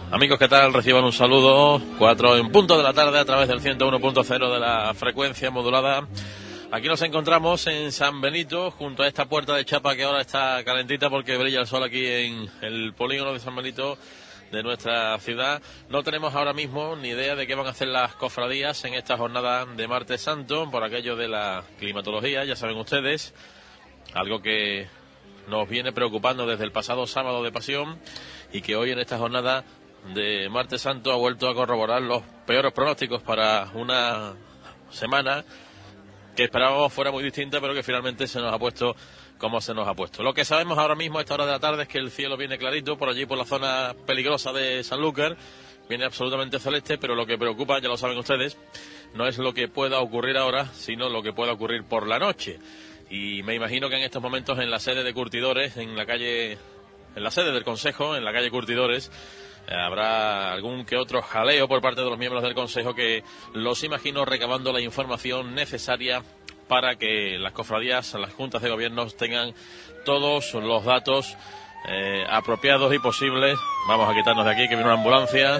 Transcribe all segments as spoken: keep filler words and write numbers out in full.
Amigos, ¿qué tal? Reciban un saludo. Cuatro en punto de la tarde a través del ciento uno punto cero de la frecuencia modulada. Aquí nos encontramos en San Benito, junto a esta puerta de chapa que ahora está calentita porque brilla el sol aquí en el polígono de San Benito de nuestra ciudad. No tenemos ahora mismo ni idea de qué van a hacer las cofradías en esta jornada de Martes Santo, por aquello de la climatología, ya saben ustedes, algo que nos viene preocupando desde el pasado sábado de Pasión y que hoy en esta jornada de Martes Santo ha vuelto a corroborar los peores pronósticos para una semana que esperábamos fuera muy distinta, pero que finalmente se nos ha puesto como se nos ha puesto. Lo que sabemos ahora mismo a esta hora de la tarde es que el cielo viene clarito, por allí por la zona peligrosa de Sanlúcar, viene absolutamente celeste, pero lo que preocupa, ya lo saben ustedes, no es lo que pueda ocurrir ahora, sino lo que pueda ocurrir por la noche. Y me imagino que en estos momentos en la sede de Curtidores, en la calle, en la sede del Consejo, en la calle Curtidores, habrá algún que otro jaleo por parte de los miembros del Consejo que los imagino recabando la información necesaria para que las cofradías, las juntas de gobierno tengan todos los datos eh, apropiados y posibles. Vamos a quitarnos de aquí que viene una ambulancia.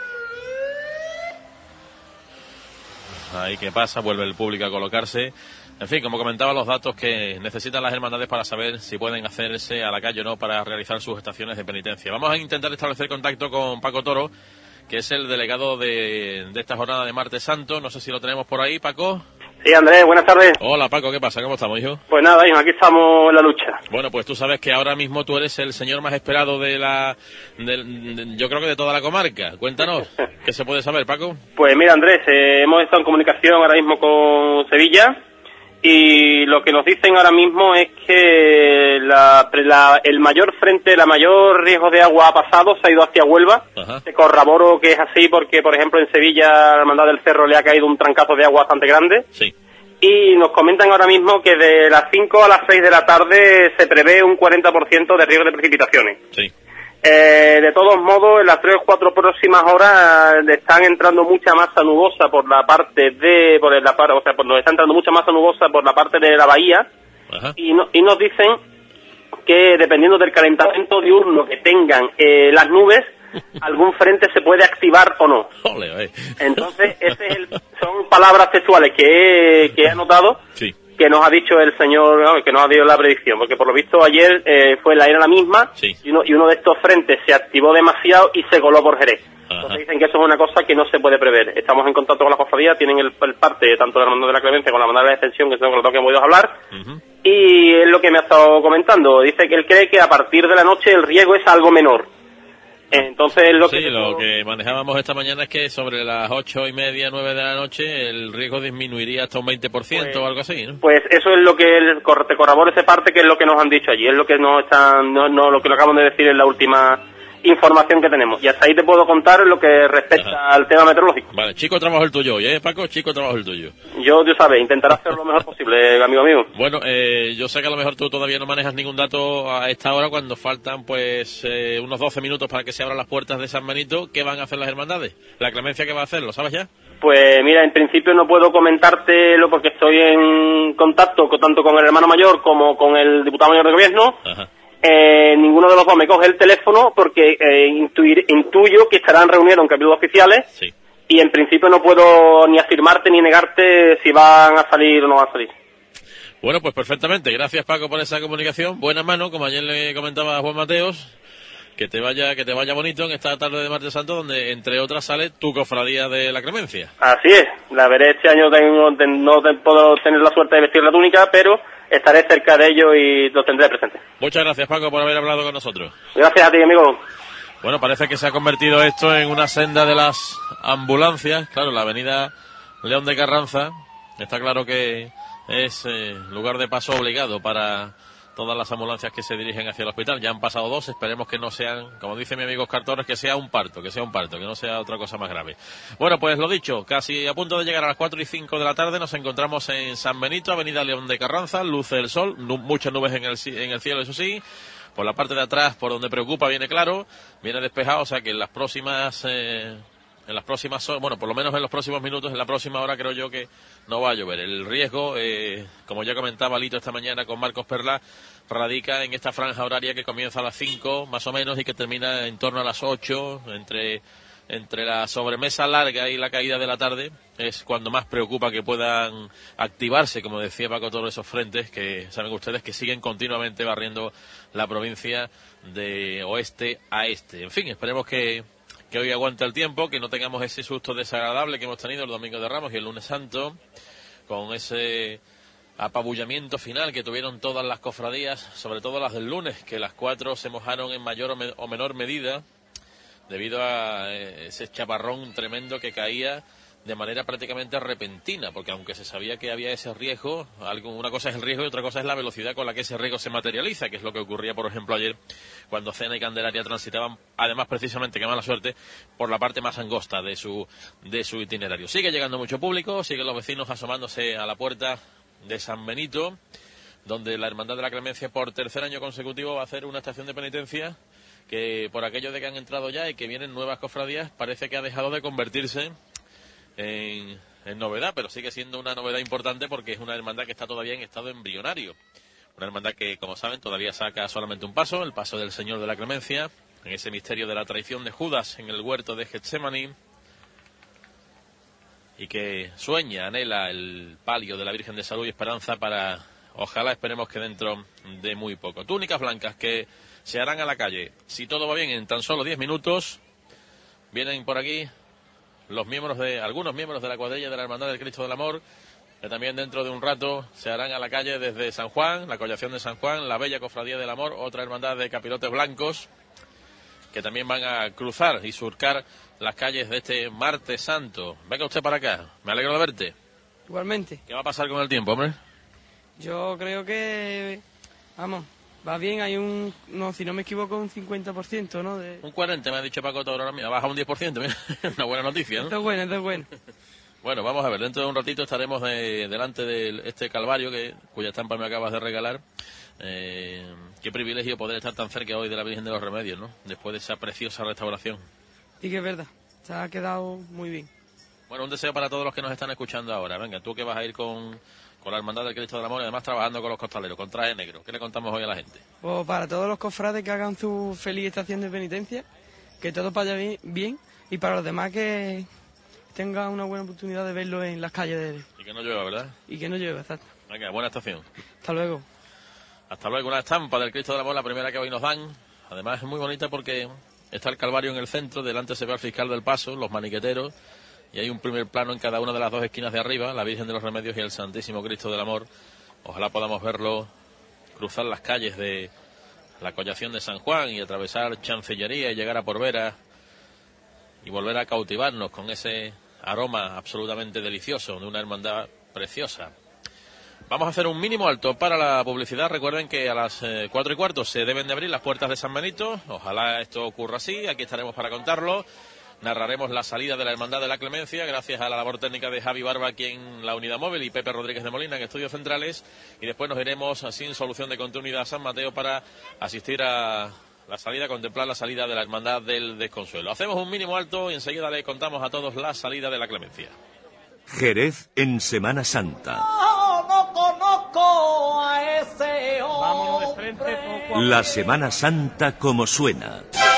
Ahí que pasa, vuelve el público a colocarse. En fin, como comentaba, los datos que necesitan las hermandades para saber si pueden hacerse a la calle o no para realizar sus estaciones de penitencia. Vamos a intentar establecer contacto con Paco Toro, que es el delegado de, de esta jornada de Martes Santo. No sé si lo tenemos por ahí, Paco. Sí, Andrés, buenas tardes. Hola, Paco, ¿qué pasa? ¿Cómo estamos, hijo? Pues nada, hijo, aquí estamos en la lucha. Bueno, pues tú sabes que ahora mismo tú eres el señor más esperado de la... De, de, yo creo que de toda la comarca. Cuéntanos, ¿qué se puede saber, Paco? Pues mira, Andrés, eh, hemos estado en comunicación ahora mismo con Sevilla y lo que nos dicen ahora mismo es que la, la, el mayor frente, la mayor riesgo de agua ha pasado, se ha ido hacia Huelva. Ajá. Te corroboro que es así porque, por ejemplo, en Sevilla, a la Hermandad del Cerro le ha caído un trancazo de agua bastante grande. Sí. Y nos comentan ahora mismo que de las cinco a las seis de la tarde se prevé un cuarenta por ciento de riesgo de precipitaciones. Sí. Eh, de todos modos, en las tres o cuatro próximas horas eh, están entrando mucha masa nubosa por la parte de, por la parte, o sea, por, nos está entrando mucha masa nubosa por la parte de la bahía. Ajá. y, no, y nos dicen que dependiendo del calentamiento diurno que tengan eh, las nubes, algún frente se puede activar o no. Ole, Entonces, ese es el, son palabras textuales que he, que he anotado. Sí. Que nos ha dicho el señor, no, que nos ha dicho la predicción, porque por lo visto ayer eh, fue la era la misma, sí. y, uno, y uno de estos frentes se activó demasiado y se coló por Jerez. Ajá. Entonces dicen que eso es una cosa que no se puede prever. Estamos en contacto con la cofradía, tienen el, el parte tanto de la Hermandad de la Clemencia como la Hermandad de la Extensión, que son con los que hemos podido hablar, uh-huh. y es lo que me ha estado comentando. Dice que él cree que a partir de la noche el riesgo es algo menor. Entonces lo sí, que lo que manejábamos esta mañana es que sobre las ocho y media, nueve de la noche el riesgo disminuiría hasta un veinte por ciento pues, o algo así, ¿no? Pues eso es lo que el, te corroboro esa parte, que es lo que nos han dicho allí, es lo que no están, no, no lo que lo acaban de decir en la última información que tenemos. Y hasta ahí te puedo contar lo que respecta Ajá. al tema meteorológico. Vale, chico trabajo el tuyo, ¿eh, Paco? Chico trabajo el tuyo. Yo, tú sabes, intentaré hacer lo mejor posible, amigo mío. Bueno, eh, yo sé que a lo mejor tú todavía no manejas ningún dato a esta hora, cuando faltan pues eh, unos doce minutos para que se abran las puertas de San Benito. ¿Qué van a hacer las hermandades? ¿La Clemencia qué va a hacer? ¿Lo sabes ya? Pues mira, en principio no puedo comentártelo porque estoy en contacto con, tanto con el hermano mayor como con el diputado mayor de gobierno. Ajá. Eh, ninguno de los dos me coge el teléfono porque eh, intuir, intuyo que estarán reunidos en capítulos oficiales. Sí. Y en principio no puedo ni afirmarte ni negarte si van a salir o no van a salir. Bueno, pues perfectamente. Gracias, Paco, por esa comunicación. Buena mano, como ayer le comentaba a Juan Mateos. Que te vaya que te vaya bonito en esta tarde de Martes Santo, donde entre otras sale tu cofradía de la Clemencia. Así es. La veré este año, tengo, no puedo tener la suerte de vestir la túnica, pero estaré cerca de ello y lo tendré presente. Muchas gracias, Paco, por haber hablado con nosotros. Gracias a ti, amigo. Bueno, parece que se ha convertido esto en una senda de las ambulancias. Claro, la avenida León de Carranza está claro que es eh, lugar de paso obligado para todas las ambulancias que se dirigen hacia el hospital. Ya han pasado dos, esperemos que no sean, como dice mi amigo Oscar Torres, que sea un parto, que sea un parto, que no sea otra cosa más grave. Bueno, pues lo dicho, casi a punto de llegar a las cuatro y cinco de la tarde, nos encontramos en San Benito, avenida León de Carranza, luce el sol, nu- muchas nubes en el, en el cielo, eso sí. Por la parte de atrás, por donde preocupa, viene claro, viene despejado, o sea que en las próximas... Eh, en las próximas, bueno, por lo menos en los próximos minutos, en la próxima hora creo yo que no va a llover. El riesgo, eh, como ya comentaba Lito esta mañana con Marcos Perla, radica en esta franja horaria que comienza a las cinco más o menos y que termina en torno a las ocho, entre entre la sobremesa larga y la caída de la tarde, es cuando más preocupa que puedan activarse, como decía Paco, todos esos frentes que saben ustedes que siguen continuamente barriendo la provincia de oeste a este. En fin, esperemos que, que hoy aguante el tiempo, que no tengamos ese susto desagradable que hemos tenido el Domingo de Ramos y el Lunes Santo, con ese apabullamiento final que tuvieron todas las cofradías, sobre todo las del lunes, que las cuatro se mojaron en mayor o, me, o menor medida, debido a ese chaparrón tremendo que caía de manera prácticamente repentina, porque aunque se sabía que había ese riesgo, algo, una cosa es el riesgo y otra cosa es la velocidad con la que ese riesgo se materializa, que es lo que ocurría, por ejemplo, ayer, cuando Cena y Candelaria transitaban, además precisamente, qué mala suerte, por la parte más angosta de su, de su itinerario. Sigue llegando mucho público, siguen los vecinos asomándose a la puerta de San Benito, donde la Hermandad de la Clemencia por tercer año consecutivo va a hacer una estación de penitencia que, por aquello de que han entrado ya y que vienen nuevas cofradías, parece que ha dejado de convertirse en, en novedad, pero sigue siendo una novedad importante porque es una hermandad que está todavía en estado embrionario. Una hermandad que, como saben, todavía saca solamente un paso, el paso del Señor de la Clemencia, en ese misterio de la traición de Judas en el huerto de Getsemaní, y que sueña, anhela el palio de la Virgen de Salud y Esperanza para, ojalá, esperemos que dentro de muy poco. Túnicas blancas que se harán a la calle, si todo va bien, en tan solo diez minutos. Vienen por aquí los miembros de, algunos miembros de la cuadrilla de la Hermandad del Cristo del Amor, que también dentro de un rato se harán a la calle desde San Juan, la Collación de San Juan, la Bella Cofradía del Amor, otra hermandad de capirotes blancos, que también van a cruzar y surcar las calles de este martes santo. Venga usted para acá, me alegro de verte. Igualmente. ¿Qué va a pasar con el tiempo, hombre? Yo creo que, vamos, va bien, hay un, no, si no me equivoco, un cincuenta por ciento, ¿no? De... Un cuarenta, me ha dicho Paco Toro, ahora baja un diez por ciento, mira, una buena noticia, ¿no? Esto es bueno, esto es bueno. Bueno, vamos a ver, dentro de un ratito estaremos de, delante de este Calvario, que cuya estampa me acabas de regalar. Eh, qué privilegio poder estar tan cerca hoy de la Virgen de los Remedios, ¿no? Después de esa preciosa restauración. Y que es verdad, se ha quedado muy bien. Bueno, un deseo para todos los que nos están escuchando ahora. Venga, tú que vas a ir con, con la Hermandad del Cristo del Amor y además trabajando con los costaleros, con traje negro. ¿Qué le contamos hoy a la gente? Pues para todos los cofrades que hagan su feliz estación de penitencia, que todo vaya bien, bien y para los demás que tengan una buena oportunidad de verlo en las calles de él. Y que no llueva, ¿verdad? Y que no llueva, exacto. Venga, buena estación. Hasta luego. Hasta luego. Una estampa del Cristo del Amor, la primera que hoy nos dan. Además es muy bonita porque está el Calvario en el centro, delante se ve al fiscal del paso, los maniqueteros, y hay un primer plano en cada una de las dos esquinas de arriba, la Virgen de los Remedios y el Santísimo Cristo del Amor. Ojalá podamos verlo cruzar las calles de la Collación de San Juan y atravesar Chancillería y llegar a Porvera y volver a cautivarnos con ese aroma absolutamente delicioso de una hermandad preciosa. Vamos a hacer un mínimo alto para la publicidad. Recuerden que a las eh, cuatro y cuarto se deben de abrir las puertas de San Benito. Ojalá esto ocurra así. Aquí estaremos para contarlo. Narraremos la salida de la Hermandad de la Clemencia, gracias a la labor técnica de Javi Barba aquí en la Unidad Móvil y Pepe Rodríguez de Molina en Estudios Centrales. Y después nos iremos sin solución de continuidad a San Mateo para asistir a la salida, contemplar la salida de la Hermandad del Desconsuelo. Hacemos un mínimo alto y enseguida le contamos a todos la salida de la Clemencia. Jerez en Semana Santa. No, no conozco a ese hombre. Vámonos de frente, poco a La Semana Santa como suena.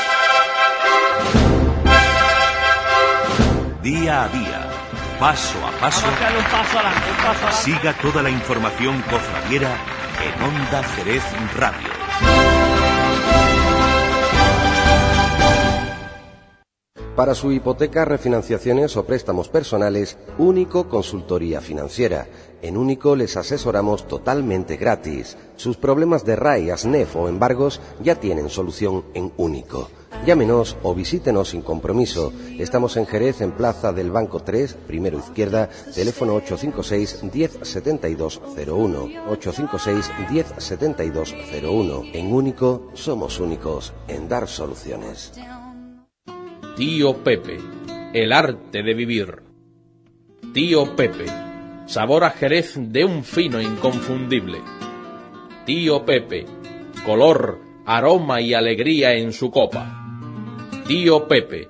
Día a día, paso a paso, Vamos a darle un paso adelante, un paso adelante. siga toda la información cofradiera en Onda Jerez Radio. Para su hipoteca, refinanciaciones o préstamos personales, Único Consultoría Financiera. En Único les asesoramos totalmente gratis. Sus problemas de R A I, ASNEF o embargos ya tienen solución en Único. Llámenos o visítenos sin compromiso. Estamos en Jerez, en Plaza del Banco tres, primero izquierda, teléfono ocho cinco seis, diez, setenta y dos cero uno. ocho cinco seis, diez, setenta y dos cero uno. En Único somos únicos en dar soluciones. Tío Pepe, el arte de vivir. Tío Pepe, sabor a Jerez de un fino inconfundible. Tío Pepe, color, aroma y alegría en su copa. Tío Pepe,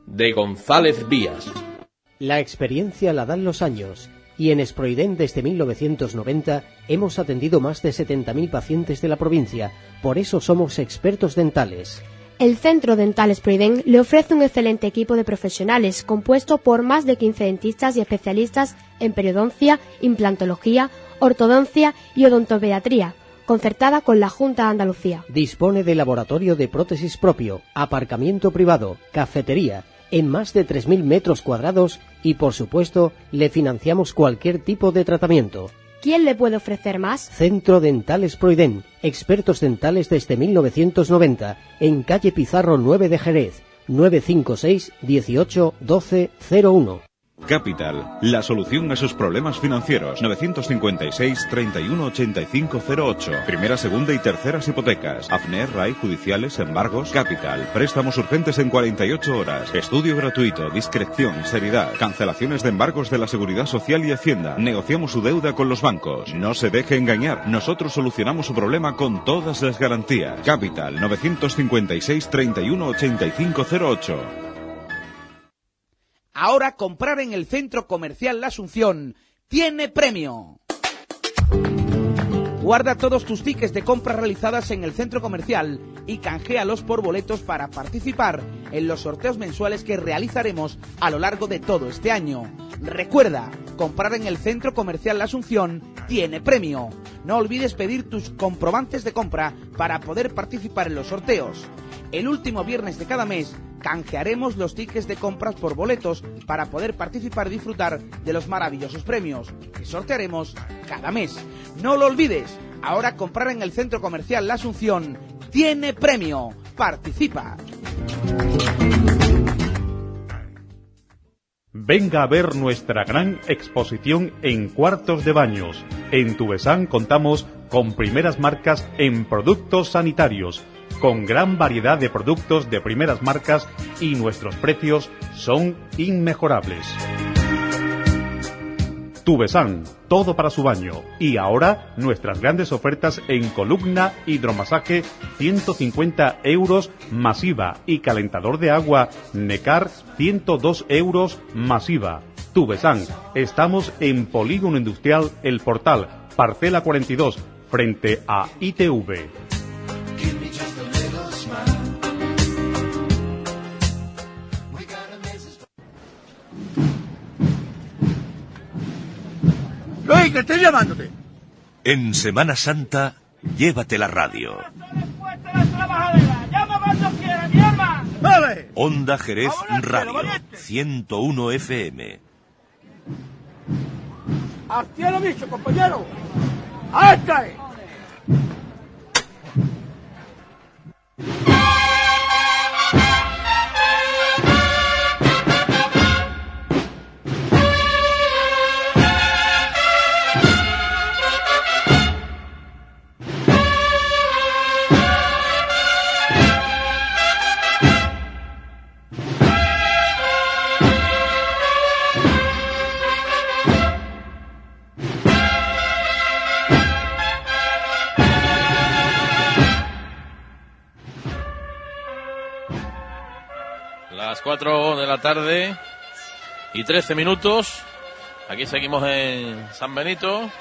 de González Vías. La experiencia la dan los años, y en Esproiden desde mil novecientos noventa hemos atendido más de setenta mil pacientes de la provincia, por eso somos expertos dentales. El Centro Dental Esproiden le ofrece un excelente equipo de profesionales compuesto por más de quince dentistas y especialistas en periodoncia, implantología, ortodoncia y odontopediatría, concertada con la Junta de Andalucía. Dispone de laboratorio de prótesis propio, aparcamiento privado, cafetería, en más de tres mil metros cuadrados y, por supuesto, le financiamos cualquier tipo de tratamiento. ¿Quién le puede ofrecer más? Centro Dental Esproiden, expertos dentales desde mil novecientos noventa, en calle Pizarro nueve de Jerez, nueve cinco seis, dieciocho, doce, cero uno. Capital, la solución a sus problemas financieros. novecientos cincuenta y seis, treinta y uno, ochenta y cinco, cero ocho. Primera, segunda y terceras hipotecas. AFNER, R A I, judiciales, embargos. Capital, préstamos urgentes en cuarenta y ocho horas. Estudio gratuito, discreción, seriedad. Cancelaciones de embargos de la Seguridad Social y Hacienda. Negociamos su deuda con los bancos. No se deje engañar. Nosotros solucionamos su problema con todas las garantías. Capital, novecientos cincuenta y seis, treinta y uno, ochenta y cinco, cero ocho. Ahora comprar en el Centro Comercial La Asunción tiene premio. Guarda todos tus tickets de compras realizadas en el centro comercial y canjealos por boletos para participar en los sorteos mensuales que realizaremos a lo largo de todo este año. Recuerda, comprar en el Centro Comercial La Asunción tiene premio. No olvides pedir tus comprobantes de compra para poder participar en los sorteos. El último viernes de cada mes canjearemos los tickets de compras por boletos para poder participar y disfrutar de los maravillosos premios que sortearemos cada mes. No lo olvides, ahora comprar en el Centro Comercial La Asunción tiene premio. Participa. Venga a ver nuestra gran exposición en cuartos de baños. En Tubesán contamos con primeras marcas en productos sanitarios, con gran variedad de productos de primeras marcas y nuestros precios son inmejorables. Tubesán, todo para su baño. Y ahora nuestras grandes ofertas en columna, hidromasaje, ciento cincuenta euros masiva y calentador de agua Necar, ciento dos euros masiva. Tubesán, estamos en Polígono Industrial El Portal, parcela cuarenta y dos, frente a I T V. ¡Luis, que estoy llamándote! En Semana Santa, llévate la radio. ¡Vale! Onda Jerez Radio, ciento uno F M. ¡Al cielo, bicho, compañero! ¡A esta es! Las cuatro de la tarde y trece minutos. Aquí seguimos en San Benito,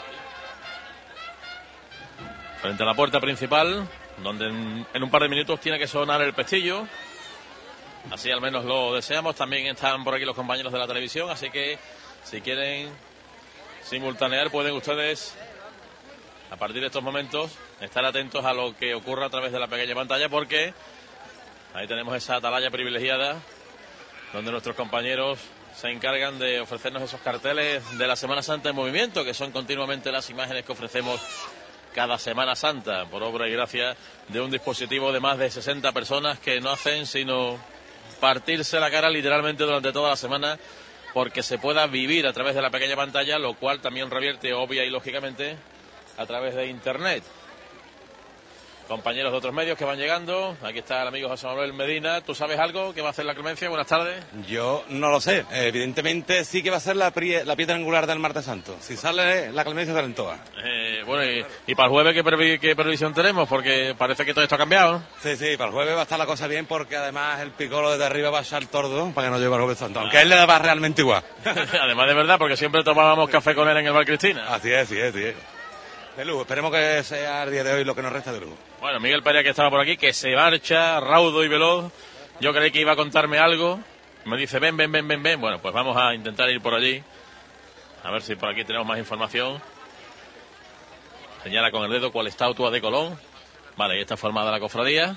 frente a la puerta principal, donde en, en un par de minutos tiene que sonar el pestillo. Así al menos lo deseamos. También están por aquí los compañeros de la televisión, así que si quieren simultanear pueden ustedes, a partir de estos momentos, estar atentos a lo que ocurra a través de la pequeña pantalla, porque ahí tenemos esa atalaya privilegiada donde nuestros compañeros se encargan de ofrecernos esos carteles de la Semana Santa en movimiento, que son continuamente las imágenes que ofrecemos cada Semana Santa, por obra y gracia de un dispositivo de más de sesenta personas que no hacen sino partirse la cara literalmente durante toda la semana porque se pueda vivir a través de la pequeña pantalla, lo cual también revierte obvia y lógicamente a través de Internet. compañeros de otros medios que van llegando. Aquí está el amigo José Manuel Medina. ¿Tú sabes algo que va a hacer la Clemencia? Buenas tardes. Yo no lo sé. Evidentemente sí que va a ser la, pri la piedra angular del Martes Santo. Si sale la Clemencia, salen todas. Eh, bueno, y, y para el jueves, ¿qué, previ ¿qué previsión tenemos? Porque parece que todo esto ha cambiado, ¿no? Sí, sí, para el jueves va a estar la cosa bien porque además el picolo desde arriba va a echar tordo para que no lleve el Jueves Santo. Aunque a él le va realmente igual. Además de verdad, porque siempre tomábamos café con él en el Bar Cristina. Así es, sí es, sí es. De lujo, esperemos que sea el día de hoy lo que nos resta de lujo. Bueno, Miguel Perea, que estaba por aquí, que se marcha, raudo y veloz. Yo creí que iba a contarme algo. Me dice, ven, ven, ven, ven, ven. Bueno, pues vamos a intentar ir por allí. A ver si por aquí tenemos más información. Señala con el dedo cuál estatua de Colón. Vale, ahí está formada la cofradía.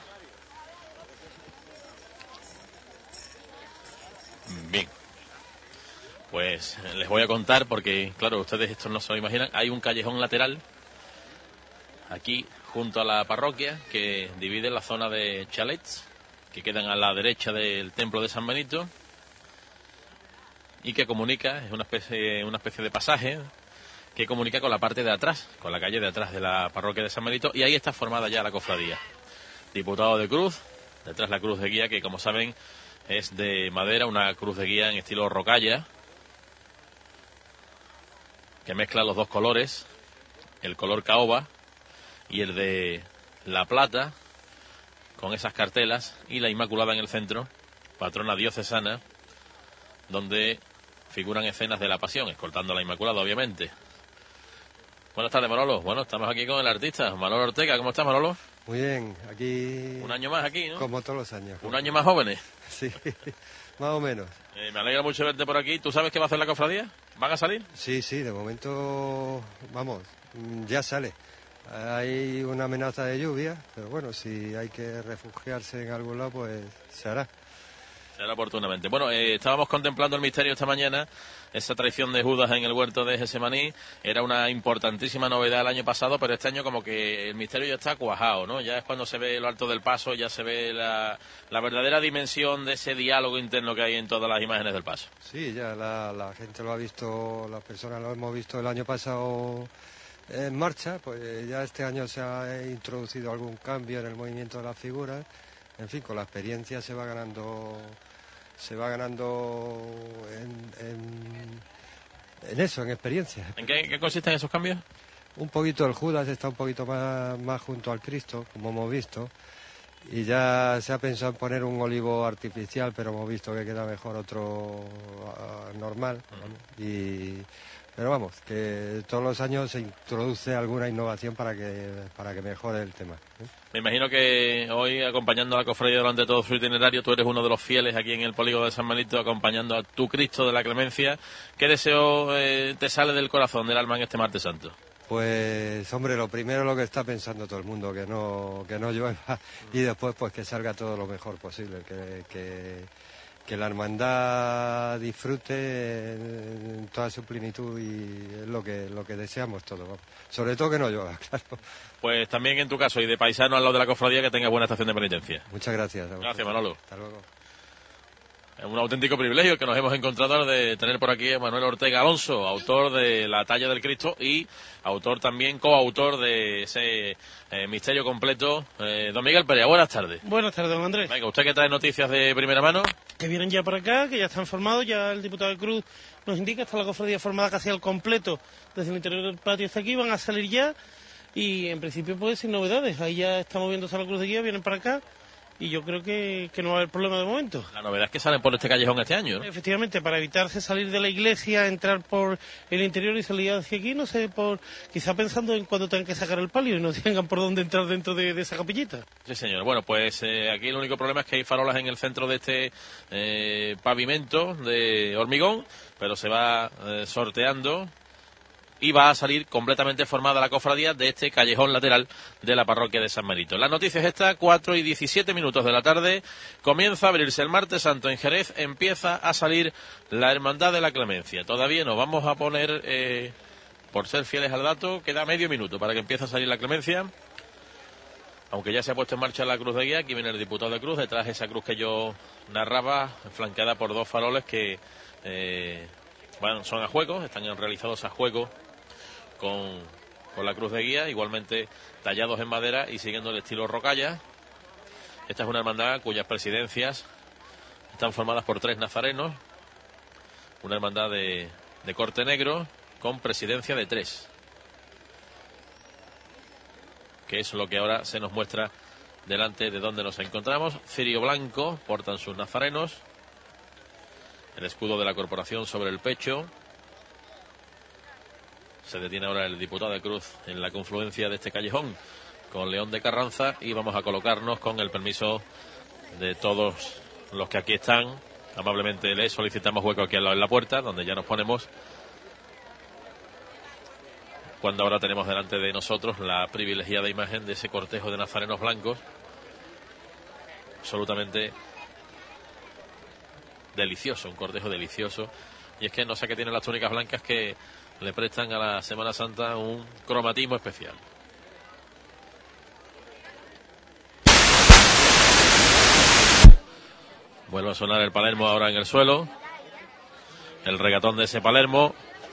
Bien. Pues les voy a contar porque, claro, ustedes esto no se lo imaginan. Hay un callejón lateral aquí junto a la parroquia que divide la zona de chalets que quedan a la derecha del templo de San Benito y que comunica, es una especie, una especie de pasaje que comunica con la parte de atrás, con la calle de atrás de la parroquia de San Benito, y ahí está formada ya la cofradía. Diputado de cruz, detrás la cruz de guía, que como saben es de madera, una cruz de guía en estilo rocalla, que mezcla los dos colores, el color caoba y el de la plata, con esas cartelas, y la Inmaculada en el centro, patrona diocesana, donde figuran escenas de la Pasión, escoltando a la Inmaculada, obviamente. Buenas tardes, Manolo. Bueno, estamos aquí con el artista, Manolo Ortega. ¿Cómo estás, Manolo? Muy bien, aquí... Un año más aquí, ¿no? Como todos los años. Un año más jóvenes. Sí, más o menos. Eh, me alegra mucho verte por aquí. ¿Tú sabes qué va a hacer la cofradía? ¿Van a salir? Sí, sí, de momento, vamos, ya sale. Hay una amenaza de lluvia, pero bueno, si hay que refugiarse en algún lado, pues se hará. Se hará oportunamente. Bueno, eh, estábamos contemplando el misterio esta mañana. Esa traición de Judas en el huerto de Gesemaní era una importantísima novedad el año pasado, pero este año como que el misterio ya está cuajado, ¿no? Ya es cuando se ve lo alto del paso, ya se ve la, la verdadera dimensión de ese diálogo interno que hay en todas las imágenes del paso. Sí, ya la, la gente lo ha visto, las personas lo hemos visto el año pasado en marcha, pues ya este año se ha introducido algún cambio en el movimiento de las figuras. En fin, con la experiencia se va ganando... se va ganando en, en, en eso, en experiencia. ¿En qué, qué consisten esos cambios? Un poquito el Judas está un poquito más, más junto al Cristo, como hemos visto, y ya se ha pensado en poner un olivo artificial, pero hemos visto que queda mejor otro uh, normal, uh-huh. y pero vamos, que todos los años se introduce alguna innovación para que para que mejore el tema, ¿eh? Me imagino que hoy, acompañando a la cofradía durante todo su itinerario, tú eres uno de los fieles aquí en el polígono de San Benito, acompañando a tu Cristo de la Clemencia. ¿Qué deseo eh, te sale del corazón, del alma en este Martes Santo? Pues, hombre, lo primero lo que está pensando todo el mundo, que no que no llueva, y después pues que salga todo lo mejor posible, que... que que la hermandad disfrute en toda su plenitud, y es lo que lo que deseamos todos, vamos. Sobre todo que no llueva, claro. Pues también en tu caso, y de paisano al lado de la cofradía, que tengas buena estación de penitencia. Muchas gracias. Gracias, Manolo. Hasta luego. Es un auténtico privilegio que nos hemos encontrado de tener por aquí a Manuel Ortega Alonso, autor de La Talla del Cristo y autor también, coautor de ese eh, misterio completo. Eh, don Miguel Perea, buenas tardes. Buenas tardes, don Andrés. Venga, ¿usted que trae noticias de primera mano? Que vienen ya por acá, que ya están formados, ya el diputado de Cruz nos indica, está la cofradía formada casi al completo, desde el interior del patio hasta aquí, van a salir ya, y en principio pues sin novedades, ahí ya está moviéndose la cruz de guía, vienen para acá, y yo creo que, que no va a haber problema de momento. La novedad es que salen por este callejón este año, ¿no? Efectivamente, para evitarse salir de la iglesia, entrar por el interior y salir hacia aquí, no sé, por quizá pensando en cuando tengan que sacar el palio y no tengan por dónde entrar dentro de, de esa capillita. Sí, señor. Bueno, pues eh, aquí el único problema es que hay farolas en el centro de este eh, pavimento de hormigón, pero se va eh, sorteando y va a salir completamente formada la cofradía de este callejón lateral de la parroquia de San Benito. La noticia es esta: cuatro y diecisiete minutos de la tarde, comienza a abrirse el Martes Santo en Jerez, empieza a salir la Hermandad de la Clemencia. Todavía nos vamos a poner, eh, por ser fieles al dato, queda medio minuto para que empiece a salir la Clemencia, aunque ya se ha puesto en marcha la cruz de guía. Aquí viene el diputado de Cruz, detrás de esa cruz que yo narraba, flanqueada por dos faroles que eh, bueno, son a juego, están realizados a juego con con la cruz de guía, igualmente tallados en madera y siguiendo el estilo rocalla. Esta es una hermandad cuyas presidencias están formadas por tres nazarenos, una hermandad de, de corte negro con presidencia de tres, que es lo que ahora se nos muestra delante de donde nos encontramos. Cirio blanco portan sus nazarenos, el escudo de la corporación sobre el pecho. Se detiene ahora el diputado de Cruz en la confluencia de este callejón con León de Carranza y vamos a colocarnos con el permiso de todos los que aquí están. Amablemente les solicitamos hueco aquí al lado en la puerta, donde ya nos ponemos, cuando ahora tenemos delante de nosotros la privilegiada imagen de ese cortejo de nazarenos blancos, absolutamente delicioso, un cortejo delicioso. Y es que no sé qué tienen las túnicas blancas que le prestan a la Semana Santa un cromatismo especial. Vuelve a sonar el Palermo ahora en el suelo, el regatón de ese Palermo,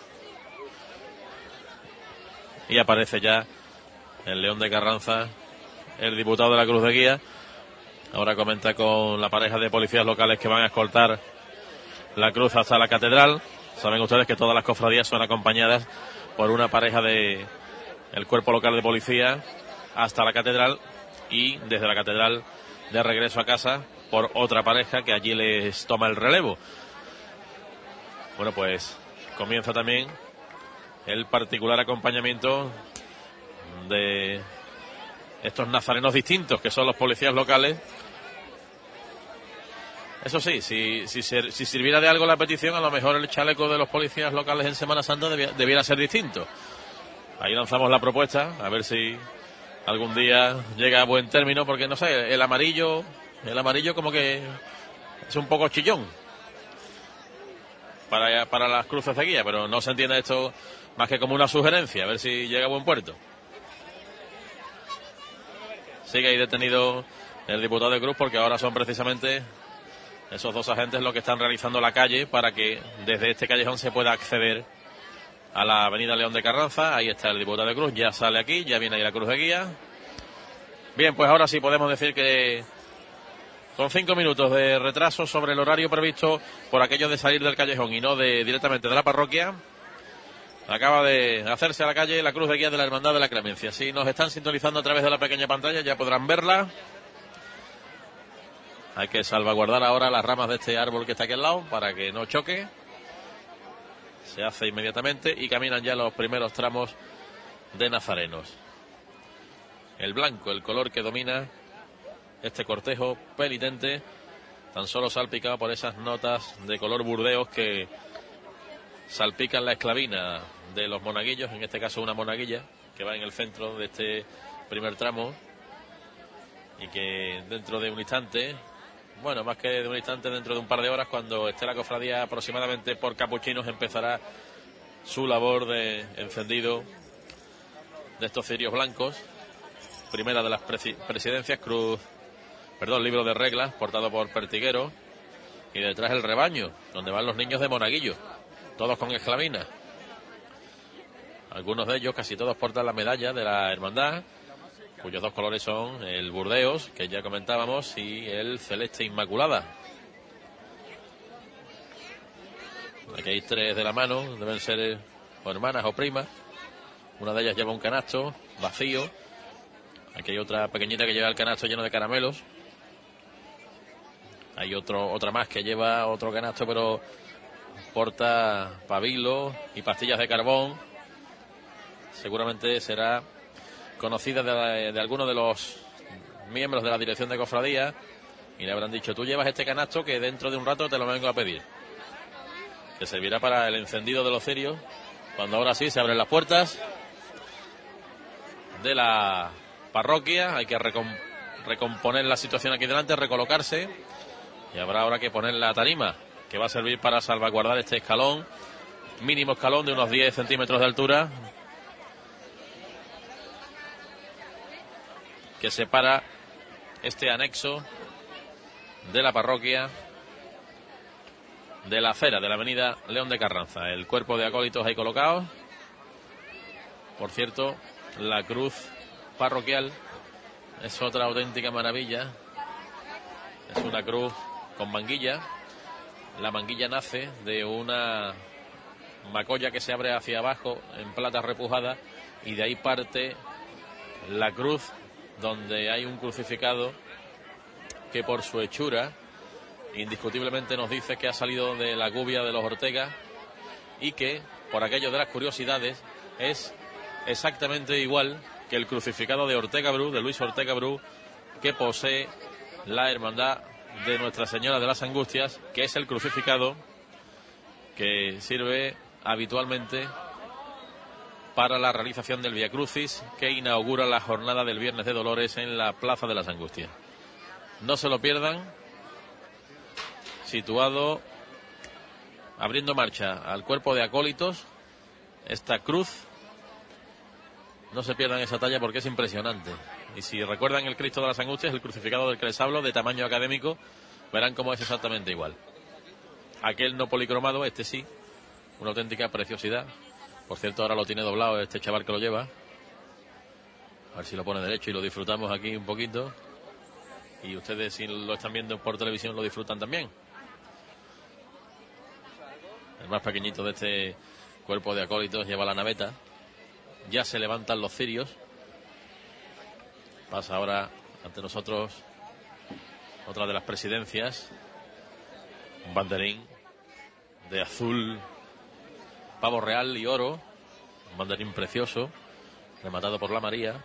y aparece ya el León de Carranza, el diputado de la Cruz de Guía. Ahora comenta con la pareja de policías locales que van a escoltar la cruz hasta la catedral. Saben ustedes que todas las cofradías son acompañadas por una pareja de el cuerpo local de policía hasta la catedral, y desde la catedral de regreso a casa por otra pareja que allí les toma el relevo. Bueno, pues comienza también el particular acompañamiento de estos nazarenos distintos que son los policías locales. Eso sí, si, si, si sirviera de algo la petición, a lo mejor el chaleco de los policías locales en Semana Santa debía, debiera ser distinto. Ahí lanzamos la propuesta, a ver si algún día llega a buen término, porque no sé, el amarillo, el amarillo como que es un poco chillón para, para las cruces de guía, pero no se entiende esto más que como una sugerencia, a ver si llega a buen puerto. Sigue ahí detenido el diputado de Cruz, porque ahora son precisamente esos dos agentes los que están realizando la calle para que desde este callejón se pueda acceder a la avenida León de Carranza. Ahí está el diputado de Cruz, ya sale aquí, ya viene ahí la cruz de guía. Bien, pues ahora sí podemos decir que con cinco minutos de retraso sobre el horario previsto por aquello de salir del callejón y no de directamente de la parroquia, acaba de hacerse a la calle la cruz de guía de la Hermandad de la Clemencia. Si nos están sintonizando a través de la pequeña pantalla ya podrán verla. Hay que salvaguardar ahora las ramas de este árbol que está aquí al lado para que no choque. Se hace inmediatamente y caminan ya los primeros tramos de nazarenos. El blanco, el color que domina este cortejo penitente, tan solo salpicado por esas notas de color burdeos que salpican la esclavina de los monaguillos, en este caso una monaguilla que va en el centro de este primer tramo y que dentro de un instante, bueno, más que de un instante, dentro de un par de horas, cuando esté la cofradía aproximadamente por Capuchinos, empezará su labor de encendido de estos cirios blancos. Primera de las presidencias, cruz, perdón, libro de reglas, portado por Pertiguero, y detrás el rebaño, donde van los niños de monaguillo, todos con esclavina. Algunos de ellos, casi todos, portan la medalla de la hermandad, cuyos dos colores son el burdeos, que ya comentábamos, y el celeste inmaculada. Aquí hay tres de la mano, deben ser o hermanas o primas. Una de ellas lleva un canasto vacío. Aquí hay otra pequeñita que lleva el canasto lleno de caramelos. Hay otro, otra más que lleva otro canasto, pero porta pabilo y pastillas de carbón. Seguramente será conocida de, de algunos de los miembros de la dirección de cofradía, y le habrán dicho: tú llevas este canasto que dentro de un rato te lo vengo a pedir, que servirá para el encendido de los cirios, cuando ahora sí se abren las puertas de la parroquia. Hay que recom- recomponer la situación aquí delante, recolocarse, y habrá ahora que poner la tarima, que va a servir para salvaguardar este escalón, mínimo escalón de unos diez centímetros de altura, que separa este anexo de la parroquia de la acera de la avenida León de Carranza. El cuerpo de acólitos ahí colocados. Por cierto, la cruz parroquial es otra auténtica maravilla. Es una cruz con manguilla. La manguilla nace de una macolla que se abre hacia abajo en plata repujada, y de ahí parte la cruz, donde hay un crucificado que por su hechura indiscutiblemente nos dice que ha salido de la gubia de los Ortega, y que, por aquello de las curiosidades, es exactamente igual que el crucificado de Ortega Bru, de Luis Ortega Bru, que posee la Hermandad de Nuestra Señora de las Angustias, que es el crucificado que sirve habitualmente para la realización del Vía Crucis, que inaugura la jornada del Viernes de Dolores en la Plaza de las Angustias. No se lo pierdan, situado abriendo marcha al cuerpo de acólitos, esta cruz. No se pierdan esa talla porque es impresionante. Y si recuerdan el Cristo de las Angustias, el crucificado del que les hablo, de tamaño académico, verán cómo es exactamente igual. Aquel no policromado, este sí, una auténtica preciosidad. Por cierto, ahora lo tiene doblado este chaval que lo lleva. A ver si lo pone derecho y lo disfrutamos aquí un poquito. Y ustedes, si lo están viendo por televisión, lo disfrutan también. El más pequeñito de este cuerpo de acólitos lleva la naveta. Ya se levantan los cirios. Pasa ahora ante nosotros otra de las presidencias. Un banderín de azul, pavo real y oro. Un banderín precioso, rematado por la María.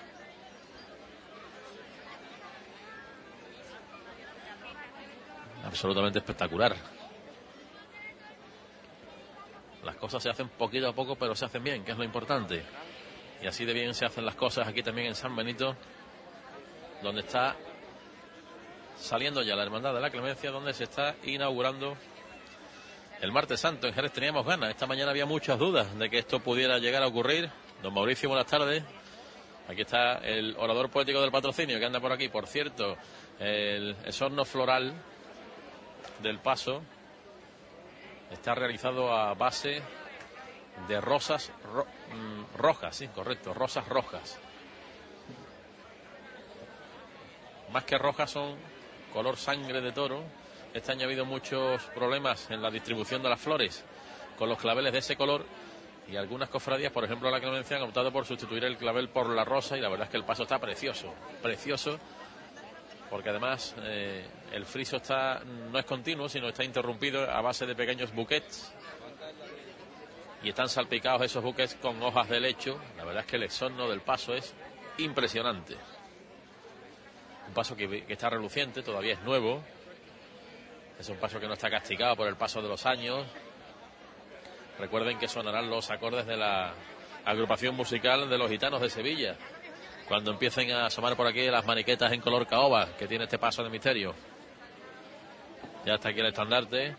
Absolutamente espectacular. Las cosas se hacen poquito a poco, pero se hacen bien, que es lo importante. Y así de bien se hacen las cosas aquí también en San Benito, donde está saliendo ya la Hermandad de la Clemencia, donde se está inaugurando el Martes Santo. En Jerez teníamos ganas. Esta mañana había muchas dudas de que esto pudiera llegar a ocurrir. Don Mauricio, buenas tardes. Aquí está el orador poético del patrocinio que anda por aquí. Por cierto, el esorno floral del paso está realizado a base de rosas ro, mm, rojas, sí, correcto, rosas rojas. Más que rojas, son color sangre de toro. Este año ha habido muchos problemas en la distribución de las flores con los claveles de ese color, y algunas cofradías, por ejemplo la Clemencia, han optado por sustituir el clavel por la rosa, y la verdad es que el paso está precioso, precioso, porque además eh, el friso está no es continuo, sino está interrumpido a base de pequeños buquets, y están salpicados esos buquets con hojas de lecho. La verdad es que el exorno del paso es impresionante. Un paso que, que está reluciente, todavía es nuevo. Es un paso que no está castigado por el paso de los años. Recuerden que sonarán los acordes de la agrupación musical de los Gitanos de Sevilla cuando empiecen a asomar por aquí las maniquetas en color caoba que tiene este paso de misterio. Ya está aquí el estandarte.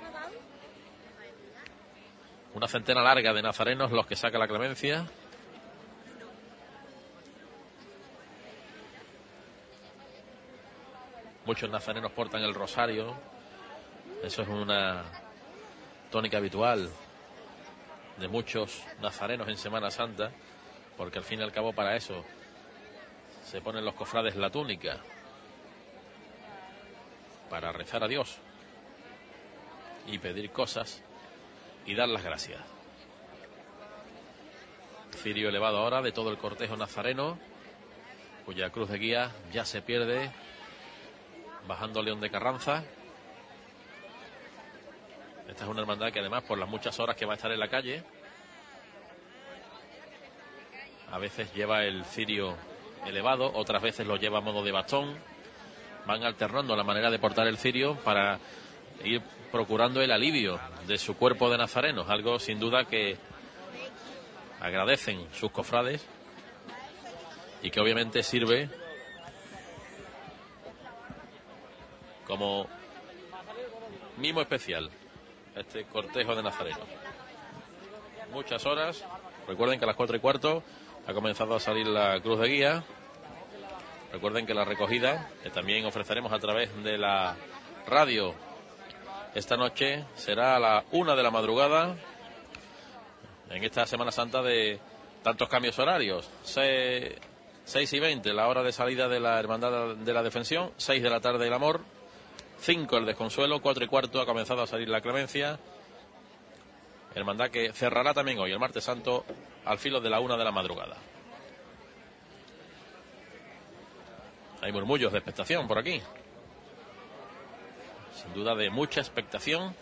Una centena larga de nazarenos los que saca la Clemencia. Muchos nazarenos portan el rosario. Eso es una tónica habitual de muchos nazarenos en Semana Santa, porque al fin y al cabo para eso se ponen los cofrades la túnica, para rezar a Dios y pedir cosas y dar las gracias. Cirio elevado ahora de todo el cortejo nazareno, cuya cruz de guía ya se pierde bajando León de Carranza. Esta es una hermandad que además, por las muchas horas que va a estar en la calle, a veces lleva el cirio elevado, otras veces lo lleva a modo de bastón. Van alternando la manera de portar el cirio para ir procurando el alivio de su cuerpo de nazarenos, algo sin duda que agradecen sus cofrades y que obviamente sirve como mimo especial este cortejo de nazarenos. Muchas horas. Recuerden que a las cuatro y cuarto ha comenzado a salir la cruz de guía. Recuerden que la recogida, que también ofreceremos a través de la radio esta noche, será a la una de la madrugada en esta Semana Santa de Tantos cambios horarios. seis y veinte, la hora de salida de la Hermandad de la Defensión. seis de la tarde el Amor. cinco el Desconsuelo. cuatro y cuarto ha comenzado a salir la Clemencia. Hermandad que cerrará también hoy, el martes santo, al filo de la una de la madrugada. Hay murmullos de expectación por aquí. Sin duda de mucha expectación.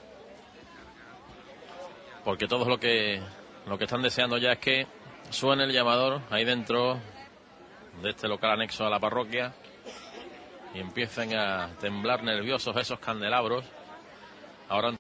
Porque todos lo que, lo que están deseando ya es que suene el llamador ahí dentro de este local anexo a la parroquia y empiecen a temblar nerviosos esos candelabros. Ahora